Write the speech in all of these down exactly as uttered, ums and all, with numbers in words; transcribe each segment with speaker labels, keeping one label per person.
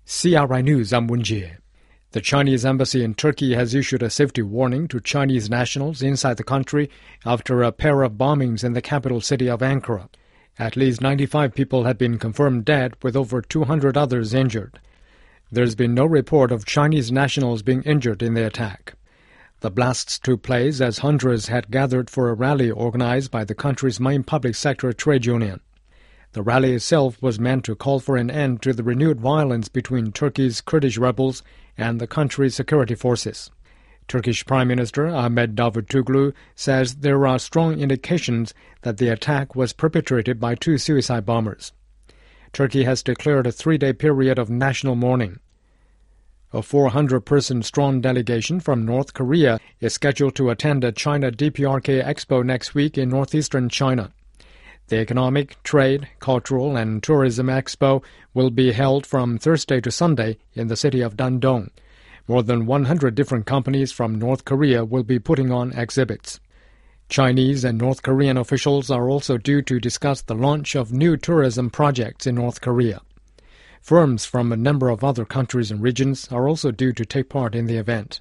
Speaker 1: C R I News, I'm Wen Jie. The Chinese embassy in Turkey has issued a safety warning to Chinese nationals inside the country after a pair of bombings in the capital city of Ankara. At least ninety-five people have been confirmed dead, with over two hundred others injured. There's been no report of Chinese nationals being injured in the attack. The blasts took place as hundreds had gathered for a rally organized by the country's main public sector trade union. The rally itself was meant to call for an end to the renewed violence between Turkey's Kurdish rebels and the country's security forces. Turkish Prime Minister Ahmet Davutoglu says there are strong indications that the attack was perpetrated by two suicide bombers. Turkey has declared a three-day period of national mourning. A four hundred person strong delegation from North Korea is scheduled to attend a China D P R K Expo next week in northeastern China. The Economic, Trade, Cultural and Tourism Expo will be held from Thursday to Sunday in the city of Dandong. More than one hundred different companies from North Korea will be putting on exhibits. Chinese and North Korean officials are also due to discuss the launch of new tourism projects in North Korea. Firms from a number of other countries and regions are also due to take part in the event.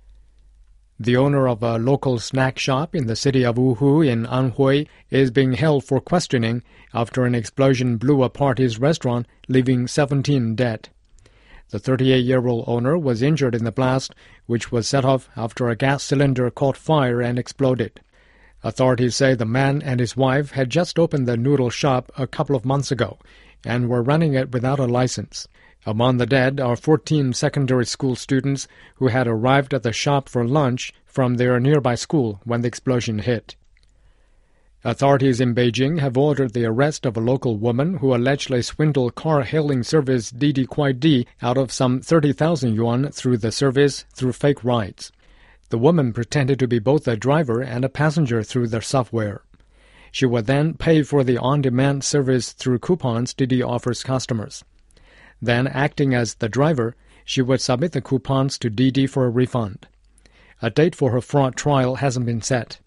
Speaker 1: The owner of a local snack shop in the city of Wuhu in Anhui is being held for questioning after an explosion blew apart his restaurant, leaving seventeen dead. The thirty-eight-year-old owner was injured in the blast, which was set off after a gas cylinder caught fire and exploded. Authorities say the man and his wife had just opened the noodle shop a couple of months ago and were running it without a license. Among the dead are fourteen secondary school students who had arrived at the shop for lunch from their nearby school when the explosion hit. Authorities in Beijing have ordered the arrest of a local woman who allegedly swindled car-hailing service Didi Kuaidi out of some thirty thousand yuan through the service through fake rides. The woman pretended to be both a driver and a passenger through their software. She would then pay for the on-demand service through coupons Didi offers customers. Then, acting as the driver, she would submit the coupons to Didi for a refund. A date for her fraud trial hasn't been set.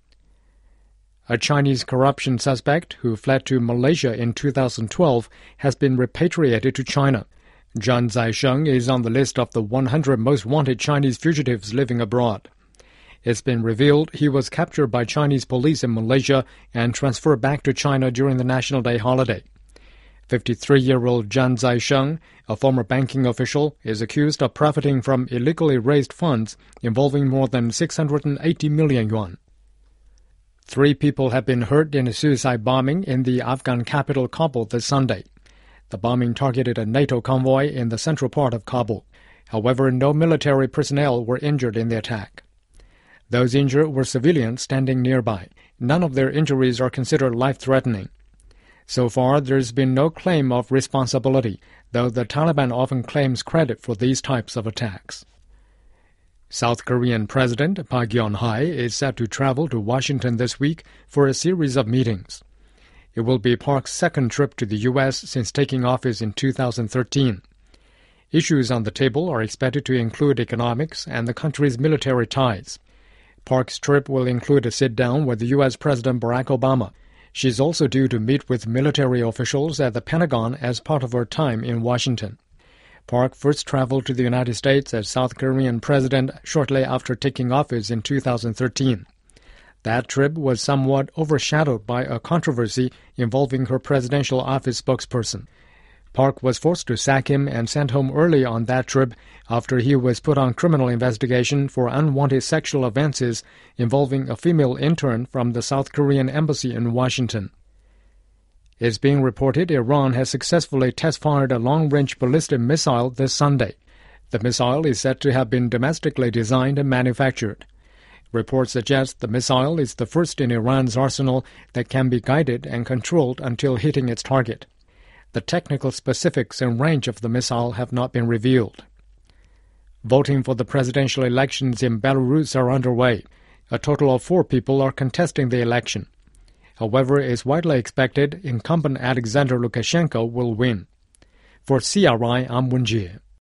Speaker 1: A Chinese corruption suspect who fled to Malaysia in two thousand twelve has been repatriated to China. Zhang Zaisheng is on the list of the one hundred most wanted Chinese fugitives living abroad. It's been revealed he was captured by Chinese police in Malaysia and transferred back to China during the National Day holiday. fifty-three-year-old Zhang Zaisheng, a former banking official, is accused of profiting from illegally raised funds involving more than six hundred eighty million yuan. Three people have been hurt in a suicide bombing in the Afghan capital Kabul this Sunday. The bombing targeted a NATO convoy in the central part of Kabul. However, no military personnel were injured in the attack. Those injured were civilians standing nearby. None of their injuries are considered life-threatening. So far, there's been no claim of responsibility, though the Taliban often claims credit for these types of attacks. South Korean President Park Geun-hye is set to travel to Washington this week for a series of meetings. It will be Park's second trip to the U S since taking office in two thousand thirteen. Issues on the table are expected to include economics and the country's military ties. Park's trip will include a sit-down with the U S President Barack Obama. She's also due to meet with military officials at the Pentagon as part of her time in Washington. Park first traveled to the United States as South Korean president shortly after taking office in two thousand thirteen. That trip was somewhat overshadowed by a controversy involving her presidential office spokesperson. Park was forced to sack him and sent home early on that trip after he was put on criminal investigation for unwanted sexual advances involving a female intern from the South Korean embassy in Washington. It's being reported Iran has successfully test-fired a long-range ballistic missile this Sunday. The missile is said to have been domestically designed and manufactured. Reports suggest the missile is the first in Iran's arsenal that can be guided and controlled until hitting its target. The technical specifics and range of the missile have not been revealed. Voting for the presidential elections in Belarus are underway. A total of four people are contesting the election. However, it's widely expected incumbent Alexander Lukashenko will win. For C R I, I'm Wen Jie.